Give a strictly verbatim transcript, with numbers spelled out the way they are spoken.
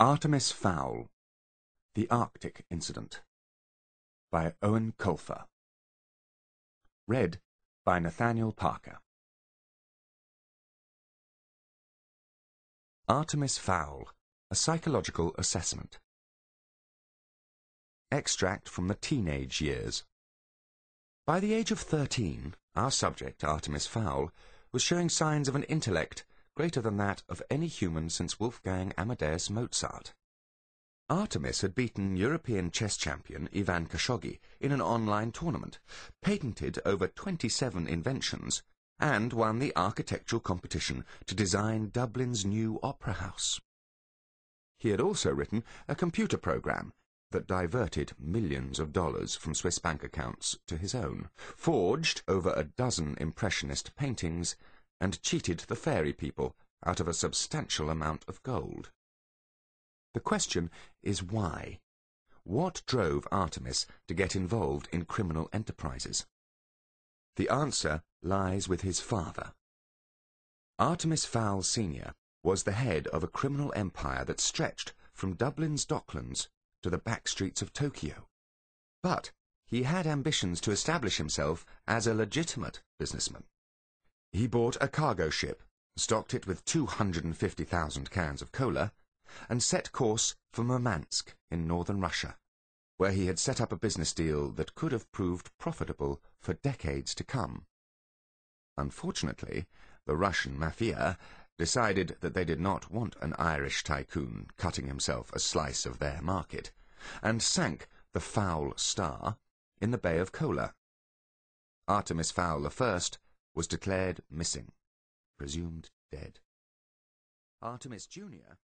Artemis Fowl, The Arctic Incident by Owen Colfer. Read by Nathaniel Parker. Artemis Fowl, A Psychological Assessment. Extract from the teenage years. By the age of thirteen, our subject, Artemis Fowl, was showing signs of an intellect greater than that of any human since Wolfgang Amadeus Mozart. Artemis had beaten European chess champion Ivan Khashoggi in an online tournament, patented over twenty-seven inventions, and won the architectural competition to design Dublin's new opera house. He had also written a computer program that diverted millions of dollars from Swiss bank accounts to his own, forged over a dozen impressionist paintings, and cheated the fairy people out of a substantial amount of gold. The question is why? What drove Artemis to get involved in criminal enterprises? The answer lies with his father. Artemis Fowl Senior was the head of a criminal empire that stretched from Dublin's docklands to the back streets of Tokyo. But he had ambitions to establish himself as a legitimate businessman. He bought a cargo ship, stocked it with two hundred fifty thousand cans of cola, and set course for Murmansk in northern Russia, where he had set up a business deal that could have proved profitable for decades to come. Unfortunately, the Russian mafia decided that they did not want an Irish tycoon cutting himself a slice of their market, and sank the Fowl Star in the Bay of Kola. Artemis Fowl the First was declared missing, presumed dead. Artemis Junior